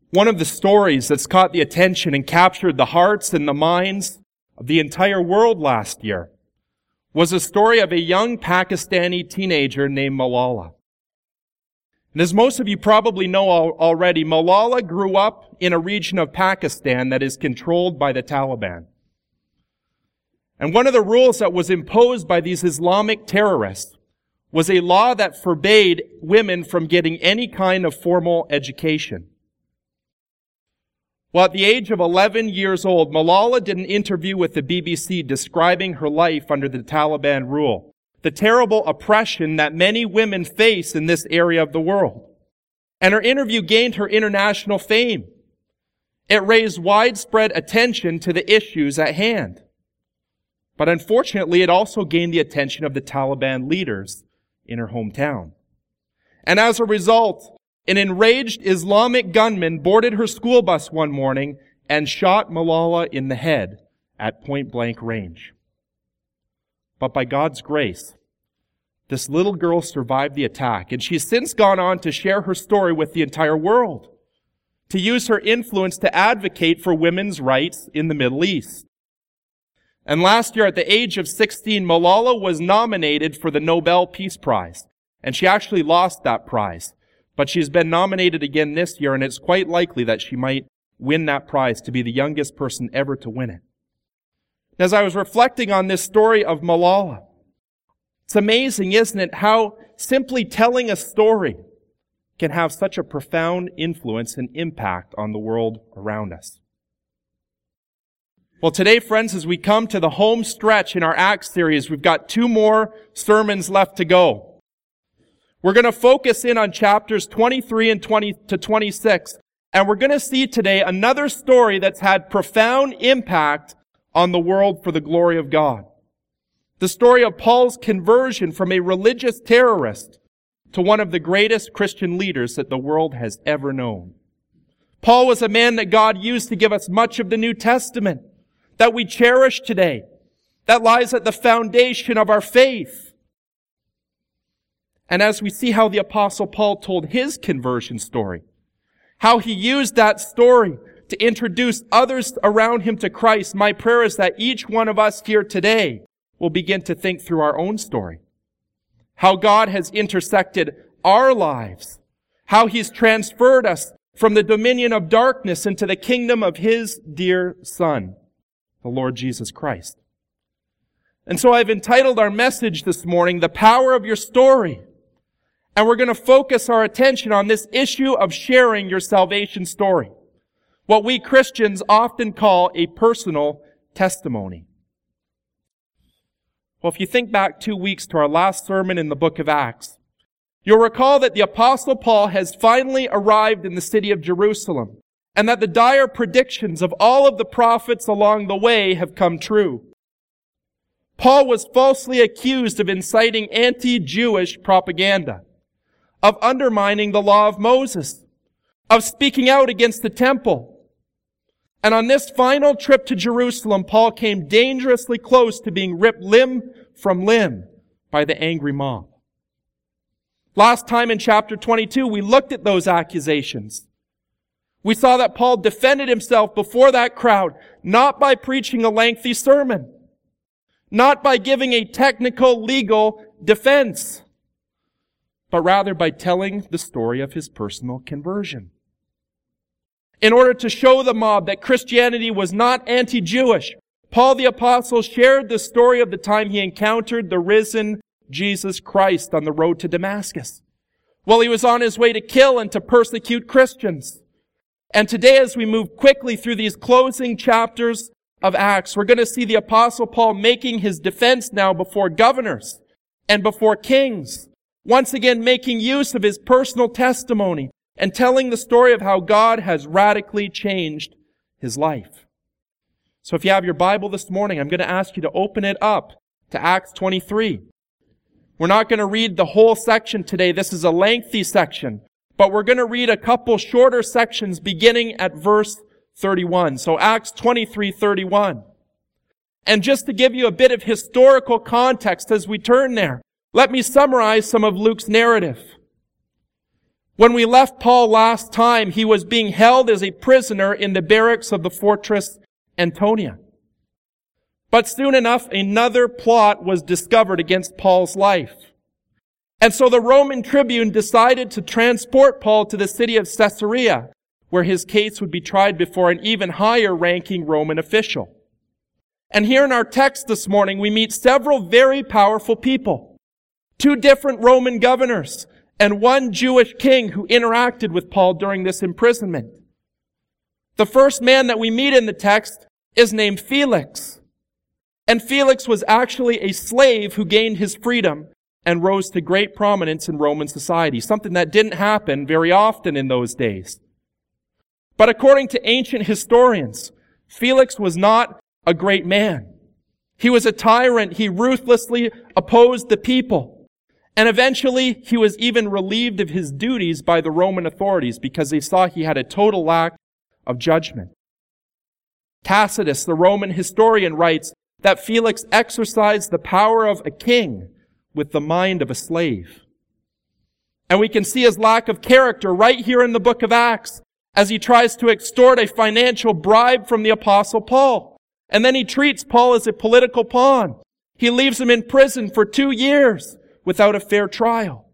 One of the stories that's caught the attention and captured the hearts and the minds of the entire world last year was a story of a young Pakistani teenager named Malala. And as most of you probably know already, Malala grew up in a region of Pakistan that is controlled by the Taliban. And one of the rules that was imposed by these Islamic terrorists was a law that forbade women from getting any kind of formal education. Well, at the age of 11 years old, Malala did an interview with the BBC describing her life under the Taliban rule, the terrible oppression that many women face in this area of the world. And her interview gained her international fame. It raised widespread attention to the issues at hand. But unfortunately, it also gained the attention of the Taliban leaders in her hometown. And as a result, an enraged Islamic gunman boarded her school bus one morning and shot Malala in the head at point-blank range. But by God's grace, this little girl survived the attack, and she's since gone on to share her story with the entire world, to use her influence to advocate for women's rights in the Middle East. And last year, at the age of 16, Malala was nominated for the Nobel Peace Prize, and she actually lost that prize. But she's been nominated again this year, and it's quite likely that she might win that prize to be the youngest person ever to win it. As I was reflecting on this story of Malala, it's amazing, isn't it, how simply telling a story can have such a profound influence and impact on the world around us. Well, today, friends, as we come to the home stretch in our Acts series, we've got 2 more sermons left to go. We're going to focus in on chapters 23 and 20 to 26, and we're going to see today another story that's had profound impact on the world for the glory of God. The story of Paul's conversion from a religious terrorist to one of the greatest Christian leaders that the world has ever known. Paul was a man that God used to give us much of the New Testament that we cherish today, that lies at the foundation of our faith. And as we see how the Apostle Paul told his conversion story, how he used that story to introduce others around him to Christ, my prayer is that each one of us here today will begin to think through our own story. How God has intersected our lives. How He's transferred us from the dominion of darkness into the kingdom of His dear Son, the Lord Jesus Christ. And so I've entitled our message this morning, The Power of Your Story. And we're going to focus our attention on this issue of sharing your salvation story. What we Christians often call a personal testimony. Well, if you think back 2 weeks to our last sermon in the book of Acts, you'll recall that the Apostle Paul has finally arrived in the city of Jerusalem, and that the dire predictions of all of the prophets along the way have come true. Paul was falsely accused of inciting anti-Jewish propaganda, of undermining the law of Moses, of speaking out against the temple. And on this final trip to Jerusalem, Paul came dangerously close to being ripped limb from limb by the angry mob. Last time in chapter 22, we looked at those accusations. We saw that Paul defended himself before that crowd, not by preaching a lengthy sermon, not by giving a technical legal defense, but rather by telling the story of his personal conversion. In order to show the mob that Christianity was not anti-Jewish, Paul the Apostle shared the story of the time he encountered the risen Jesus Christ on the road to Damascus, while he was on his way to kill and to persecute Christians. And today, as we move quickly through these closing chapters of Acts, we're going to see the Apostle Paul making his defense now before governors and before kings, once again making use of his personal testimony and telling the story of how God has radically changed his life. So if you have your Bible this morning, I'm going to ask you to open it up to Acts 23. We're not going to read the whole section today. This is a lengthy section, but we're going to read a couple shorter sections beginning at verse 31. So Acts 23:31. And just to give you a bit of historical context as we turn there, let me summarize some of Luke's narrative. When we left Paul last time, he was being held as a prisoner in the barracks of the fortress Antonia. But soon enough, another plot was discovered against Paul's life. And so the Roman tribune decided to transport Paul to the city of Caesarea, where his case would be tried before an even higher ranking Roman official. And here in our text this morning, we meet several very powerful people. 2 different Roman governors and 1 Jewish king who interacted with Paul during this imprisonment. The first man that we meet in the text is named Felix. And Felix was actually a slave who gained his freedom and rose to great prominence in Roman society, something that didn't happen very often in those days. But according to ancient historians, Felix was not a great man. He was a tyrant. He ruthlessly opposed the people. And eventually, he was even relieved of his duties by the Roman authorities because they saw he had a total lack of judgment. Tacitus, the Roman historian, writes that Felix exercised the power of a king with the mind of a slave. And we can see his lack of character right here in the book of Acts as he tries to extort a financial bribe from the Apostle Paul. And then he treats Paul as a political pawn. He leaves him in prison for 2 years without a fair trial.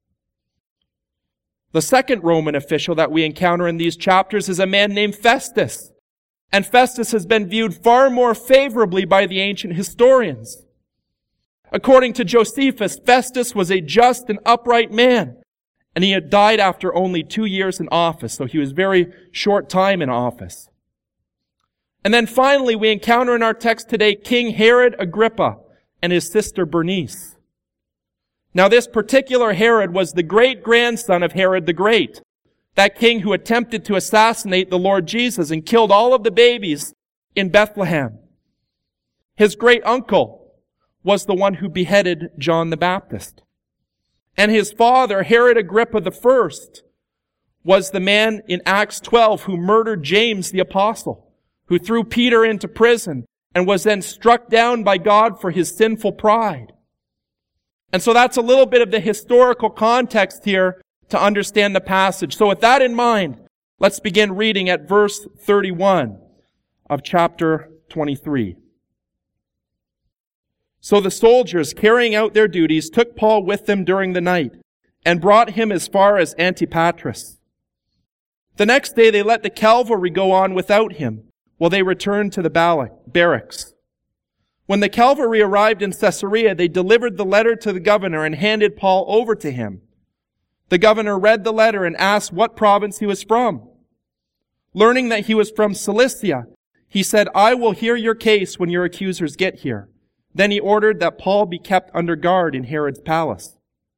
The second Roman official that we encounter in these chapters is a man named Festus. And Festus has been viewed far more favorably by the ancient historians. According to Josephus, Festus was a just and upright man, and he had died after only 2 years in office, so he was very short time in office. And then finally, we encounter in our text today King Herod Agrippa and his sister Bernice. Now, this particular Herod was the great-grandson of Herod the Great, that king who attempted to assassinate the Lord Jesus and killed all of the babies in Bethlehem. His great-uncle was the one who beheaded John the Baptist. And his father, Herod Agrippa I, was the man in Acts 12 who murdered James the apostle, who threw Peter into prison and was then struck down by God for his sinful pride. And so that's a little bit of the historical context here to understand the passage. So with that in mind, let's begin reading at verse 31 of chapter 23. So the soldiers, carrying out their duties, took Paul with them during the night and brought him as far as Antipatris. The next day they let the cavalry go on without him, while they returned to the barracks. When the cavalry arrived in Caesarea, they delivered the letter to the governor and handed Paul over to him. The governor read the letter and asked what province he was from. Learning that he was from Cilicia, he said, "I will hear your case when your accusers get here." Then he ordered that Paul be kept under guard in Herod's palace.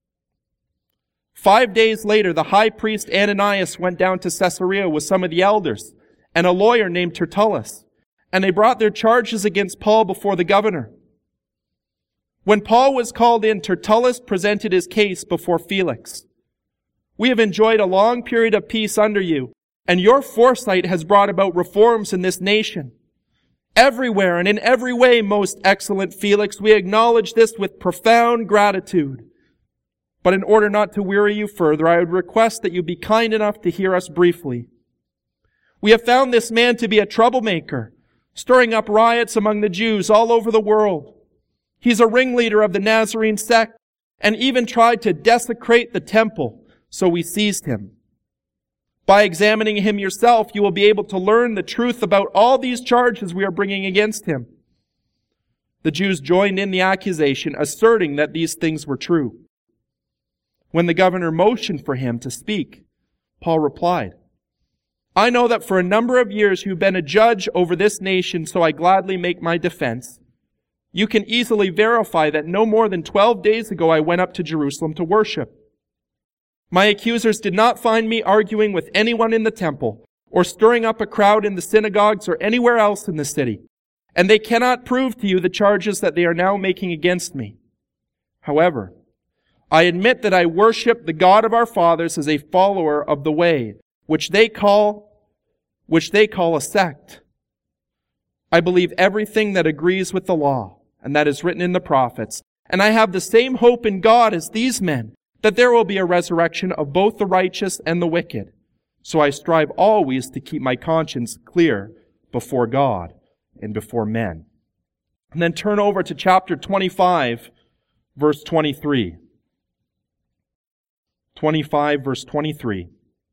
5 days later, the high priest Ananias went down to Caesarea with some of the elders and a lawyer named Tertullus, and they brought their charges against Paul before the governor. When Paul was called in, Tertullus presented his case before Felix. "We have enjoyed a long period of peace under you, and your foresight has brought about reforms in this nation. Everywhere and in every way, most excellent Felix, we acknowledge this with profound gratitude. But in order not to weary you further, I would request that you be kind enough to hear us briefly. We have found this man to be a troublemaker, stirring up riots among the Jews all over the world. He's a ringleader of the Nazarene sect and even tried to desecrate the temple, so we seized him. By examining him yourself, you will be able to learn the truth about all these charges we are bringing against him." The Jews joined in the accusation, asserting that these things were true. When the governor motioned for him to speak, Paul replied, "I know that for a number of years you've been a judge over this nation, so I gladly make my defense. You can easily verify that no more than 12 days ago I went up to Jerusalem to worship. My accusers did not find me arguing with anyone in the temple, or stirring up a crowd in the synagogues or anywhere else in the city, and they cannot prove to you the charges that they are now making against me. However, I admit that I worship the God of our fathers as a follower of the way, which they call a sect. I believe everything that agrees with the law, and that is written in the prophets, and I have the same hope in God as these men, that there will be a resurrection of both the righteous and the wicked. So I strive always to keep my conscience clear before God and before men. And then turn over to chapter 25, verse 23. 25, verse 23.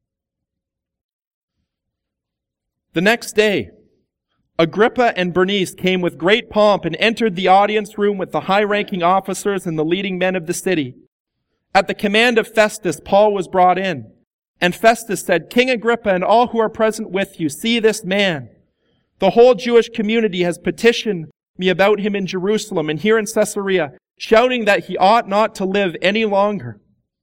The next day, Agrippa and Bernice came with great pomp and entered the audience room with the high-ranking officers and the leading men of the city. At the command of Festus, Paul was brought in. And Festus said, "King Agrippa and all who are present with you, see this man. The whole Jewish community has petitioned me about him in Jerusalem and here in Caesarea, shouting that he ought not to live any longer.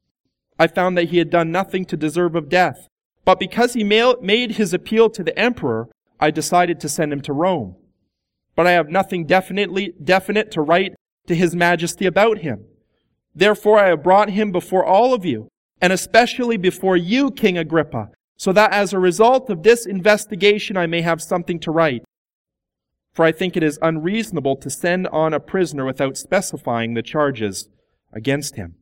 I found that he had done nothing to deserve of death, but because he made his appeal to the emperor, I decided to send him to Rome. But I have nothing definite to write to his majesty about him. Therefore I have brought him before all of you, and especially before you, King Agrippa, so that as a result of this investigation I may have something to write. For I think it is unreasonable to send on a prisoner without specifying the charges against him."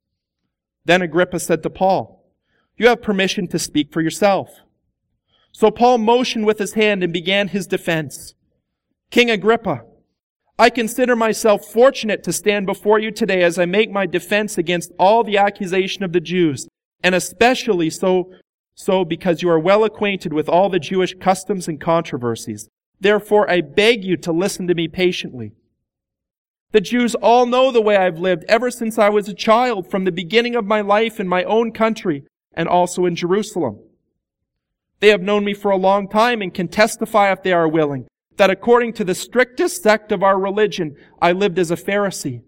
Then Agrippa said to Paul, "You have permission to speak for yourself." So Paul motioned with his hand and began his defense. "King Agrippa, I consider myself fortunate to stand before you today as I make my defense against all the accusation of the Jews, and especially so because you are well acquainted with all the Jewish customs and controversies. Therefore, I beg you to listen to me patiently. The Jews all know the way I've lived ever since I was a child, from the beginning of my life in my own country and also in Jerusalem. They have known me for a long time and can testify, if they are willing, that according to the strictest sect of our religion, I lived as a Pharisee.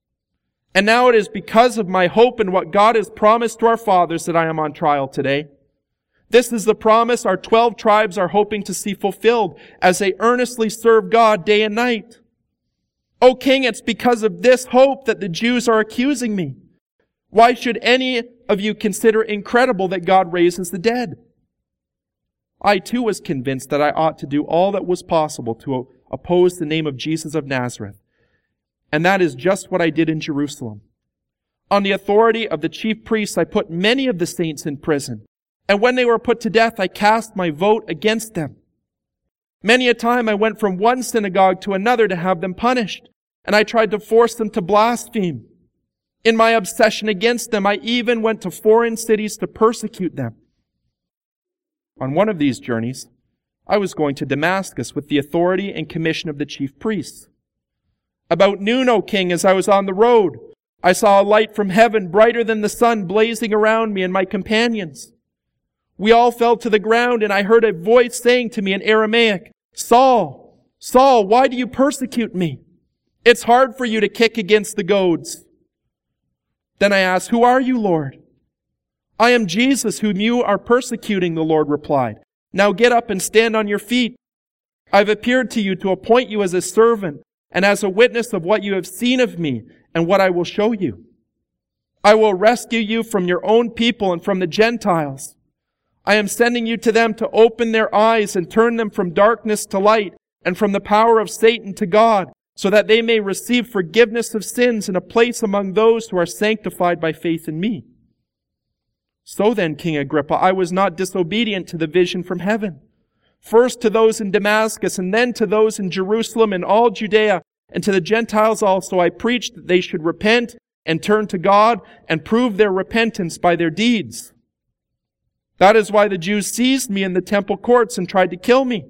And now it is because of my hope in what God has promised to our fathers that I am on trial today. This is the promise our 12 tribes are hoping to see fulfilled as they earnestly serve God day and night. O King, it's because of this hope that the Jews are accusing me. Why should any of you consider incredible that God raises the dead? I too was convinced that I ought to do all that was possible to oppose the name of Jesus of Nazareth. And that is just what I did in Jerusalem. On the authority of the chief priests, I put many of the saints in prison. And when they were put to death, I cast my vote against them. Many a time I went from one synagogue to another to have them punished, and I tried to force them to blaspheme. In my obsession against them, I even went to foreign cities to persecute them. On one of these journeys, I was going to Damascus with the authority and commission of the chief priests. About noon, O King, as I was on the road, I saw a light from heaven brighter than the sun blazing around me and my companions. We all fell to the ground, and I heard a voice saying to me in Aramaic, "Saul, Saul, why do you persecute me? It's hard for you to kick against the goads." Then I asked, "Who are you, Lord?" "I am Jesus, whom you are persecuting," the Lord replied. "Now get up and stand on your feet. I've appeared to you to appoint you as a servant and as a witness of what you have seen of me and what I will show you. I will rescue you from your own people and from the Gentiles. I am sending you to them to open their eyes and turn them from darkness to light and from the power of Satan to God, so that they may receive forgiveness of sins and a place among those who are sanctified by faith in me." So then, King Agrippa, I was not disobedient to the vision from heaven. First to those in Damascus, and then to those in Jerusalem and all Judea, and to the Gentiles also, I preached that they should repent and turn to God and prove their repentance by their deeds. That is why the Jews seized me in the temple courts and tried to kill me.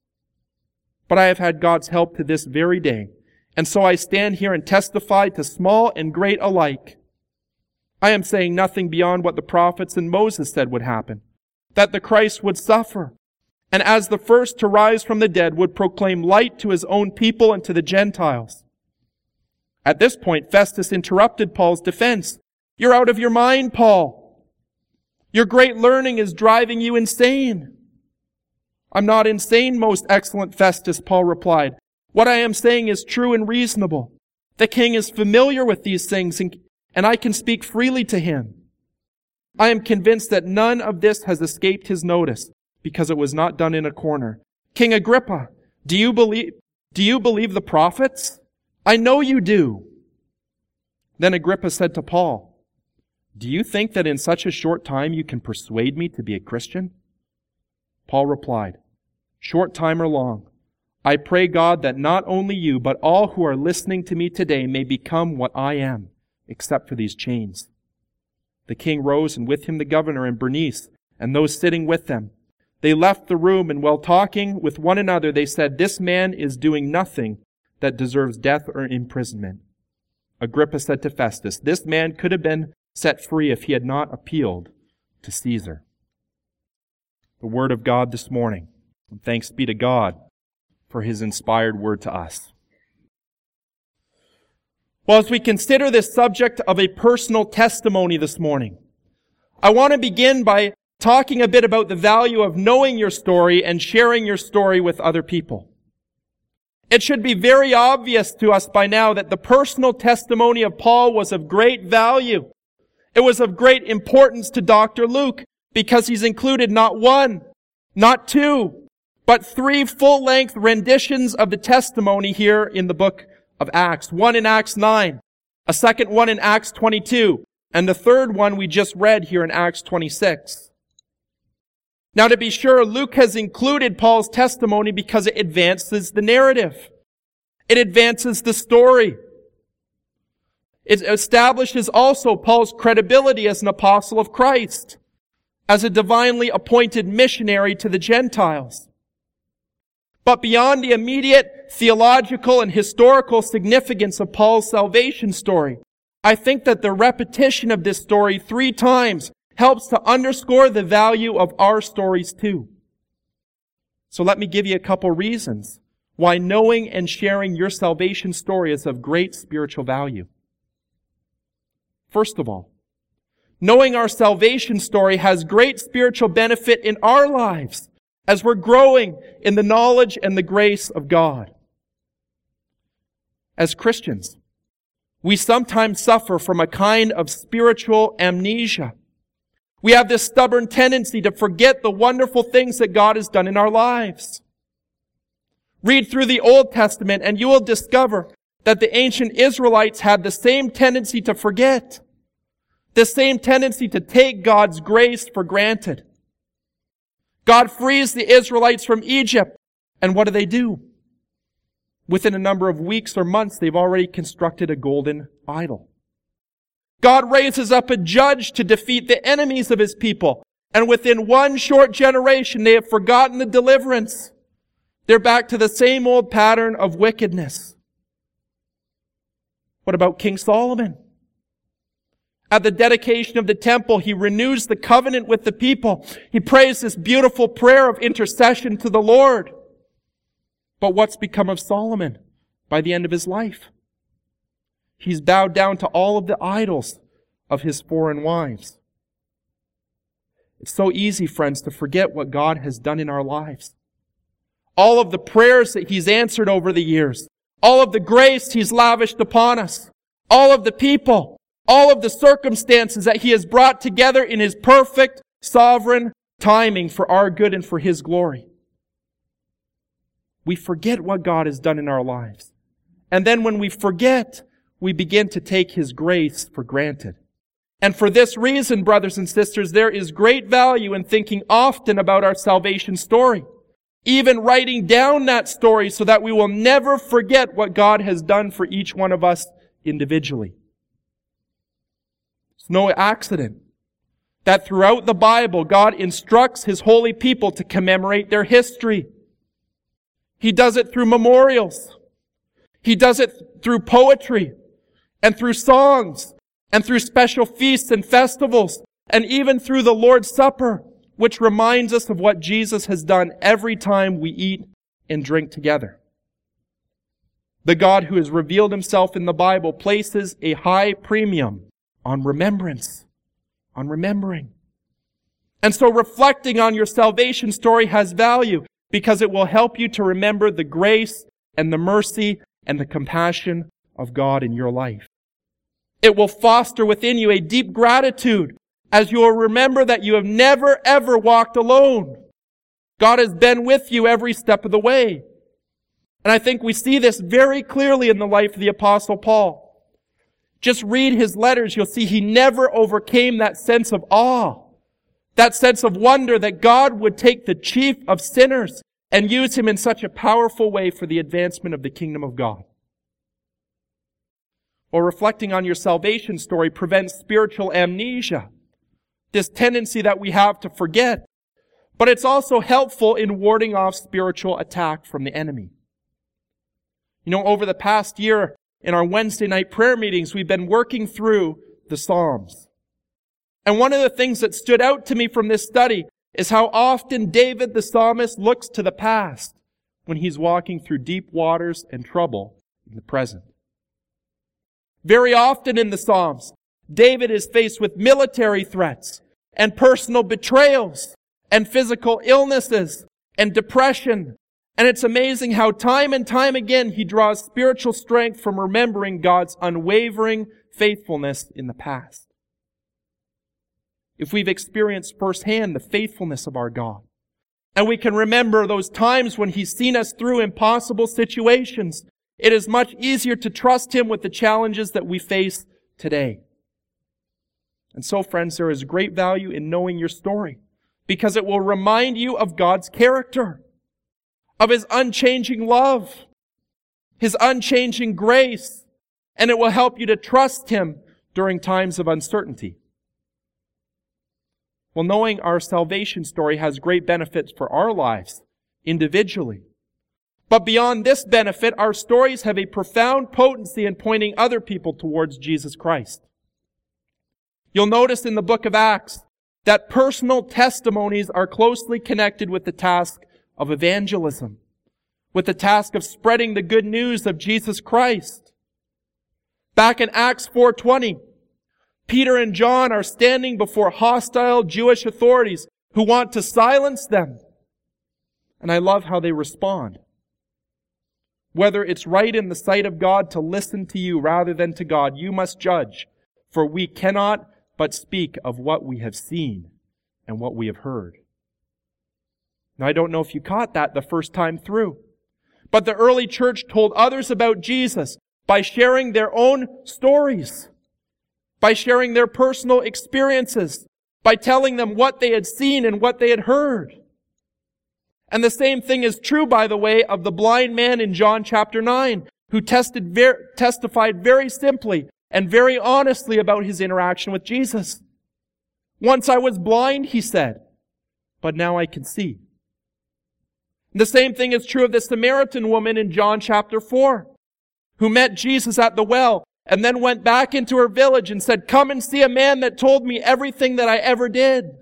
But I have had God's help to this very day, and so I stand here and testify to small and great alike. I am saying nothing beyond what the prophets and Moses said would happen, that the Christ would suffer, and as the first to rise from the dead would proclaim light to his own people and to the Gentiles. At this point, Festus interrupted Paul's defense. "You're out of your mind, Paul. Your great learning is driving you insane." "I'm not insane, most excellent Festus," Paul replied. "What I am saying is true and reasonable. The king is familiar with these things, and I can speak freely to him. I am convinced that none of this has escaped his notice, because it was not done in a corner. King Agrippa, do you believe the prophets? I know you do." Then Agrippa said to Paul, Do you think that in such a short time you can persuade me to be a Christian? Paul replied, short time or long, I pray God that not only you, but all who are listening to me today may become what I am, except for these chains. The king rose, and with him the governor and Bernice, and those sitting with them. They left the room, and while talking with one another, they said, this man is doing nothing that deserves death or imprisonment. Agrippa said to Festus, this man could have been set free if he had not appealed to Caesar. The word of God this morning. And thanks be to God for His inspired word to us. Well, as we consider this subject of a personal testimony this morning, I want to begin by talking a bit about the value of knowing your story and sharing your story with other people. It should be very obvious to us by now that the personal testimony of Paul was of great value. It was of great importance to Dr. Luke because he's included not one, not two, but 3 full-length renditions of the testimony here in the book of Acts. One in Acts 9, a second one in Acts 22, and the third one we just read here in Acts 26. Now, to be sure, Luke has included Paul's testimony because it advances the narrative. It advances the story. It establishes also Paul's credibility as an apostle of Christ, as a divinely appointed missionary to the Gentiles. But beyond the immediate theological and historical significance of Paul's salvation story, I think that the repetition of this story 3 times helps to underscore the value of our stories too. So let me give you a couple reasons why knowing and sharing your salvation story is of great spiritual value. First of all, knowing our salvation story has great spiritual benefit in our lives as we're growing in the knowledge and the grace of God. As Christians, we sometimes suffer from a kind of spiritual amnesia. We have this stubborn tendency to forget the wonderful things that God has done in our lives. Read through the Old Testament and you will discover that the ancient Israelites had the same tendency to forget, the same tendency to take God's grace for granted. God frees the Israelites from Egypt, and what do? Within a number of weeks or months, they've already constructed a golden idol. God raises up a judge to defeat the enemies of His people, and within one short generation, they have forgotten the deliverance. They're back to the same old pattern of wickedness. What about King Solomon? At the dedication of the temple, he renews the covenant with the people. He prays this beautiful prayer of intercession to the Lord. But what's become of Solomon by the end of his life? He's bowed down to all of the idols of his foreign wives. It's so easy, friends, to forget what God has done in our lives. All of the prayers that He's answered over the years. All of the grace He's lavished upon us. All of the people. All of the circumstances that He has brought together in His perfect, sovereign timing for our good and for His glory. We forget what God has done in our lives. And then when we forget, we begin to take His grace for granted. And for this reason, brothers and sisters, there is great value in thinking often about our salvation story. Even writing down that story so that we will never forget what God has done for each one of us individually. It's no accident that throughout the Bible, God instructs His holy people to commemorate their history. He does it through memorials. He does it through poetry and through songs and through special feasts and festivals and even through the Lord's Supper, which reminds us of what Jesus has done every time we eat and drink together. The God who has revealed Himself in the Bible places a high premium on remembrance, on remembering. And so reflecting on your salvation story has value because it will help you to remember the grace and the mercy and the compassion of God in your life. It will foster within you a deep gratitude as you will remember that you have never ever walked alone. God has been with you every step of the way. And I think we see this very clearly in the life of the Apostle Paul. Just read his letters. You'll see he never overcame that sense of awe, that sense of wonder that God would take the chief of sinners and use him in such a powerful way for the advancement of the kingdom of God. Well, reflecting on your salvation story prevents spiritual amnesia, this tendency that we have to forget. But it's also helpful in warding off spiritual attack from the enemy. You know, over the past year, in our Wednesday night prayer meetings, we've been working through the Psalms. And one of the things that stood out to me from this study is how often David the psalmist looks to the past when he's walking through deep waters and trouble in the present. Very often in the Psalms, David is faced with military threats and personal betrayals and physical illnesses and depression. And it's amazing how time and time again he draws spiritual strength from remembering God's unwavering faithfulness in the past. If we've experienced firsthand the faithfulness of our God, and we can remember those times when He's seen us through impossible situations, it is much easier to trust Him with the challenges that we face today. And so, friends, there is great value in knowing your story, because it will remind you of God's character, of His unchanging love, His unchanging grace, and it will help you to trust Him during times of uncertainty. Well, knowing our salvation story has great benefits for our lives, individually. But beyond this benefit, our stories have a profound potency in pointing other people towards Jesus Christ. You'll notice in the book of Acts that personal testimonies are closely connected with the task of evangelism, with the task of spreading the good news of Jesus Christ. Back in Acts 4:20, Peter and John are standing before hostile Jewish authorities who want to silence them. And I love how they respond. Whether it's right in the sight of God to listen to you rather than to God, you must judge, for we cannot but speak of what we have seen and what we have heard. Now, I don't know if you caught that the first time through, but the early church told others about Jesus by sharing their own stories, by sharing their personal experiences, by telling them what they had seen and what they had heard. And the same thing is true, by the way, of the blind man in John chapter 9, who testified very simply and very honestly about his interaction with Jesus. Once I was blind, he said, but now I can see. The same thing is true of the Samaritan woman in John chapter 4, who met Jesus at the well and then went back into her village and said, "Come and see a man that told me everything that I ever did."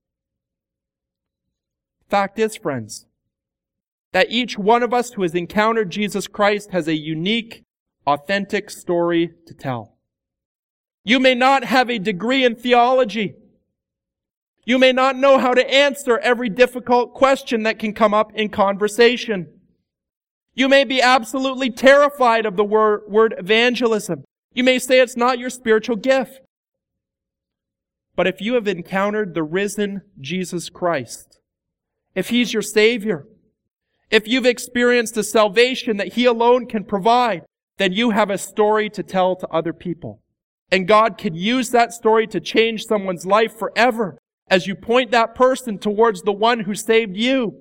Fact is, friends, that each one of us who has encountered Jesus Christ has a unique, authentic story to tell. You may not have a degree in theology. You may not know how to answer every difficult question that can come up in conversation. You may be absolutely terrified of the word evangelism. You may say it's not your spiritual gift. But if you have encountered the risen Jesus Christ, if He's your Savior, if you've experienced the salvation that He alone can provide, then you have a story to tell to other people. And God can use that story to change someone's life forever as you point that person towards the one who saved you.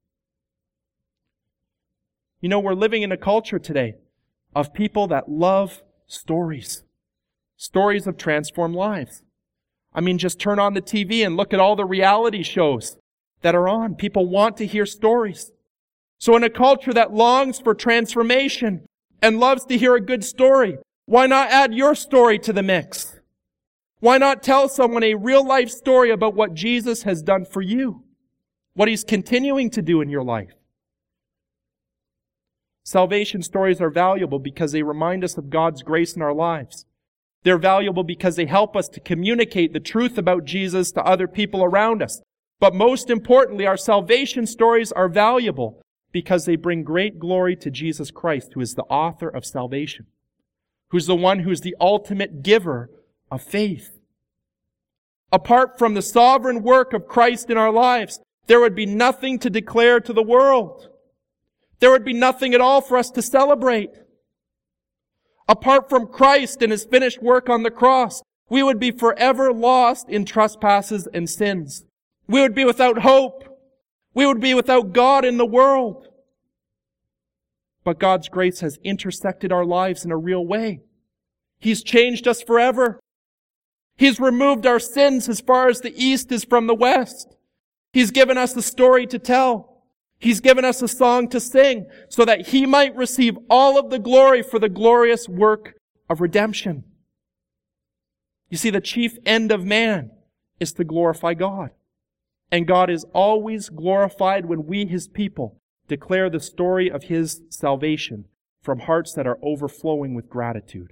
You know, we're living in a culture today of people that love stories. Stories of transformed lives. I mean, just turn on the TV and look at all the reality shows that are on. People want to hear stories. So in a culture that longs for transformation and loves to hear a good story, why not add your story to the mix? Why not tell someone a real-life story about what Jesus has done for you? What He's continuing to do in your life? Salvation stories are valuable because they remind us of God's grace in our lives. They're valuable because they help us to communicate the truth about Jesus to other people around us. But most importantly, our salvation stories are valuable because they bring great glory to Jesus Christ, who is the author of salvation, who's the one who's the ultimate giver of faith. Apart from the sovereign work of Christ in our lives, there would be nothing to declare to the world. There would be nothing at all for us to celebrate. Apart from Christ and His finished work on the cross, we would be forever lost in trespasses and sins. We would be without hope. We would be without God in the world. But God's grace has intersected our lives in a real way. He's changed us forever. He's removed our sins as far as the east is from the west. He's given us a story to tell. He's given us a song to sing so that He might receive all of the glory for the glorious work of redemption. You see, the chief end of man is to glorify God. And God is always glorified when we, His people, declare the story of His salvation from hearts that are overflowing with gratitude.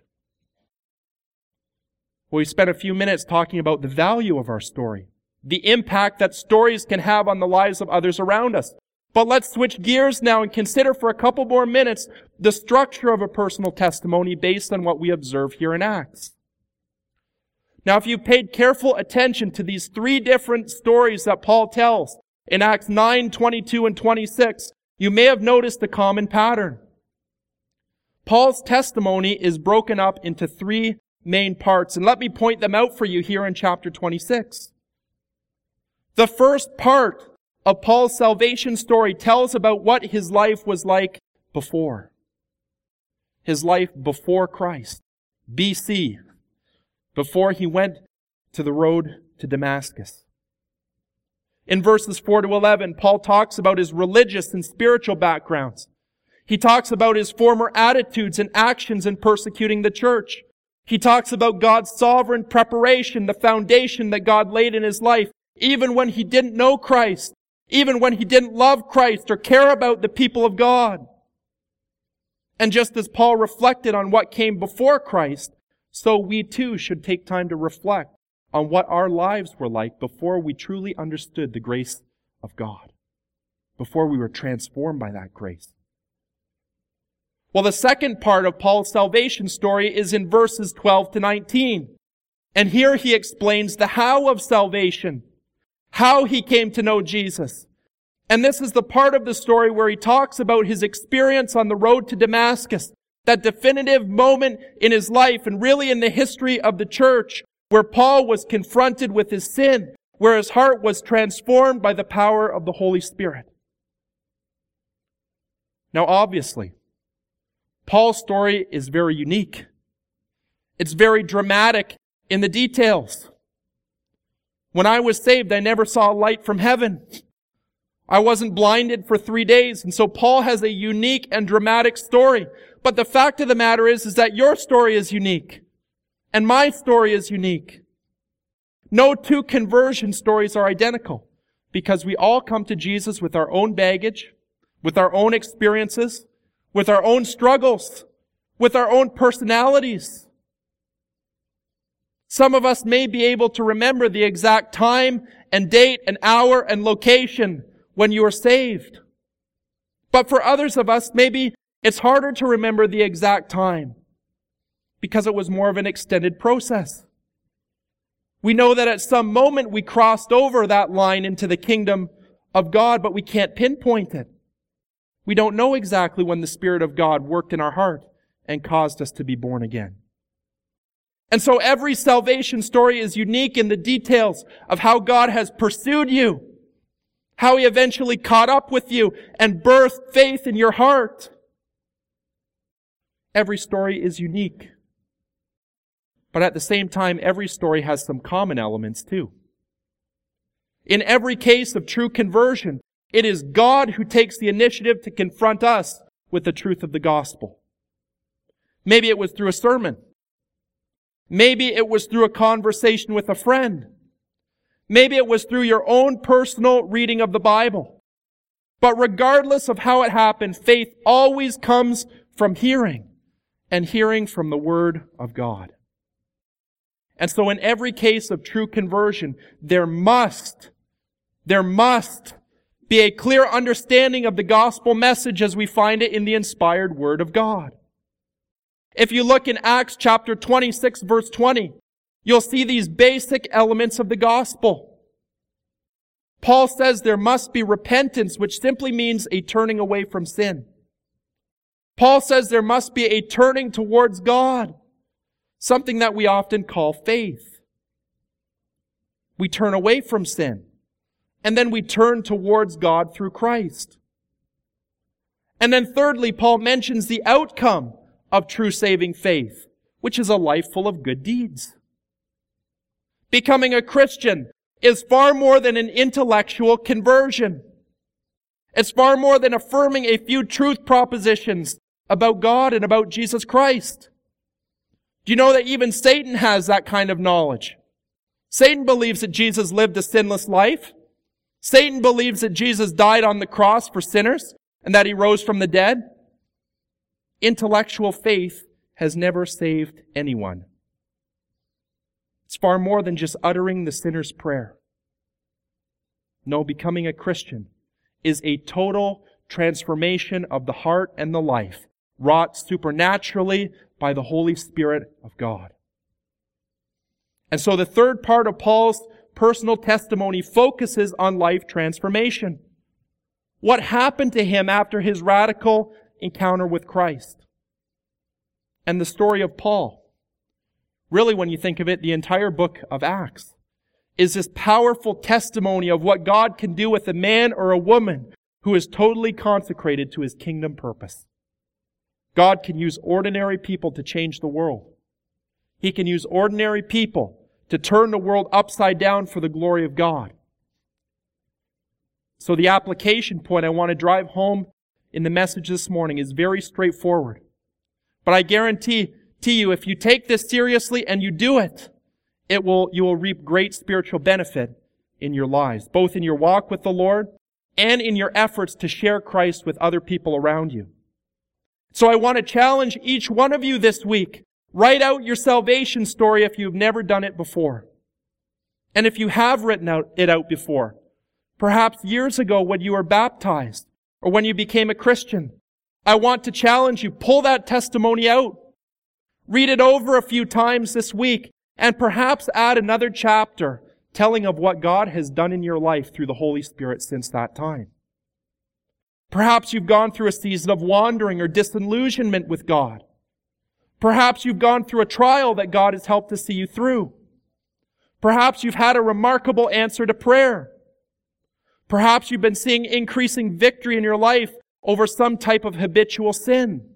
Well, we spent a few minutes talking about the value of our story, the impact that stories can have on the lives of others around us. But let's switch gears now and consider for a couple more minutes the structure of a personal testimony based on what we observe here in Acts. Now, if you've paid careful attention to these three different stories that Paul tells in Acts 9, 22, and 26, you may have noticed a common pattern. Paul's testimony is broken up into three main parts, and let me point them out for you here in chapter 26. The first part of Paul's salvation story tells about what his life was like before. His life before Christ. BC. Before he went to the road to Damascus. In verses 4 to 11, Paul talks about his religious and spiritual backgrounds. He talks about his former attitudes and actions in persecuting the church. He talks about God's sovereign preparation, the foundation that God laid in his life, even when he didn't know Christ, even when he didn't love Christ or care about the people of God. And just as Paul reflected on what came before Christ, so we too should take time to reflect on what our lives were like before we truly understood the grace of God, before we were transformed by that grace. Well, the second part of Paul's salvation story is in verses 12 to 19. And here he explains the how of salvation, how he came to know Jesus. And this is the part of the story where he talks about his experience on the road to Damascus, that definitive moment in his life and really in the history of the church where Paul was confronted with his sin, where his heart was transformed by the power of the Holy Spirit. Now, obviously, Paul's story is very unique. It's very dramatic in the details. When I was saved, I never saw a light from heaven. I wasn't blinded for 3 days, and so Paul has a unique and dramatic story. But the fact of the matter is that your story is unique, and my story is unique. No two conversion stories are identical, because we all come to Jesus with our own baggage, with our own experiences, with our own struggles, with our own personalities. Some of us may be able to remember the exact time and date and hour and location when you were saved. But for others of us, maybe it's harder to remember the exact time because it was more of an extended process. We know that at some moment we crossed over that line into the kingdom of God, but we can't pinpoint it. We don't know exactly when the Spirit of God worked in our heart and caused us to be born again. And so every salvation story is unique in the details of how God has pursued you, how He eventually caught up with you and birthed faith in your heart. Every story is unique. But at the same time, every story has some common elements too. In every case of true conversion, it is God who takes the initiative to confront us with the truth of the gospel. Maybe it was through a sermon. Maybe it was through a conversation with a friend. Maybe it was through your own personal reading of the Bible. But regardless of how it happened, faith always comes from hearing, and hearing from the Word of God. And so in every case of true conversion, there must be a clear understanding of the gospel message as we find it in the inspired Word of God. If you look in Acts chapter 26, verse 20, you'll see these basic elements of the gospel. Paul says there must be repentance, which simply means a turning away from sin. Paul says there must be a turning towards God, something that we often call faith. We turn away from sin, and then we turn towards God through Christ. And then thirdly, Paul mentions the outcome of true saving faith, which is a life full of good deeds. Becoming a Christian is far more than an intellectual conversion. It's far more than affirming a few truth propositions about God and about Jesus Christ. Do you know that even Satan has that kind of knowledge? Satan believes that Jesus lived a sinless life. Satan believes that Jesus died on the cross for sinners and that he rose from the dead. Intellectual faith has never saved anyone. It's far more than just uttering the sinner's prayer. No, becoming a Christian is a total transformation of the heart and the life, wrought supernaturally by the Holy Spirit of God. And so the third part of Paul's personal testimony focuses on life transformation. What happened to him after his radical encounter with Christ? And the story of Paul, really when you think of it, the entire book of Acts, is this powerful testimony of what God can do with a man or a woman who is totally consecrated to His kingdom purpose. God can use ordinary people to change the world. He can use ordinary people to turn the world upside down for the glory of God. So the application point I want to drive home in the message this morning is very straightforward. But I guarantee to you, if you take this seriously and you do it, you will reap great spiritual benefit in your lives, both in your walk with the Lord and in your efforts to share Christ with other people around you. So I want to challenge each one of you this week. Write out your salvation story if you've never done it before. And if you have written it out before, perhaps years ago when you were baptized or when you became a Christian, I want to challenge you, pull that testimony out. Read it over a few times this week and perhaps add another chapter telling of what God has done in your life through the Holy Spirit since that time. Perhaps you've gone through a season of wandering or disillusionment with God. Perhaps you've gone through a trial that God has helped to see you through. Perhaps you've had a remarkable answer to prayer. Perhaps you've been seeing increasing victory in your life over some type of habitual sin.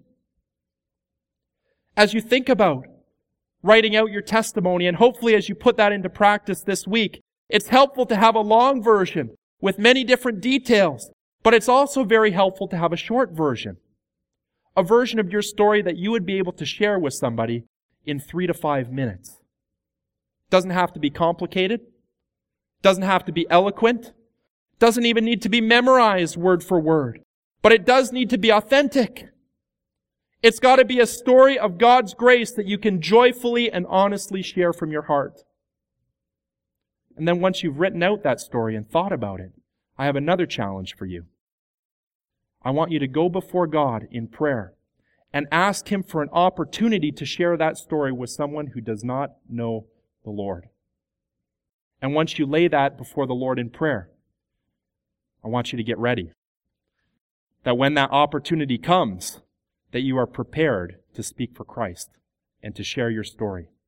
As you think about writing out your testimony, and hopefully as you put that into practice this week, it's helpful to have a long version with many different details, but it's also very helpful to have a short version. A version of your story that you would be able to share with somebody in 3 to 5 minutes. Doesn't have to be complicated. Doesn't have to be eloquent. Doesn't even need to be memorized word for word. But it does need to be authentic. It's got to be a story of God's grace that you can joyfully and honestly share from your heart. And then once you've written out that story and thought about it, I have another challenge for you. I want you to go before God in prayer and ask Him for an opportunity to share that story with someone who does not know the Lord. And once you lay that before the Lord in prayer, I want you to get ready. That when that opportunity comes, that you are prepared to speak for Christ and to share your story.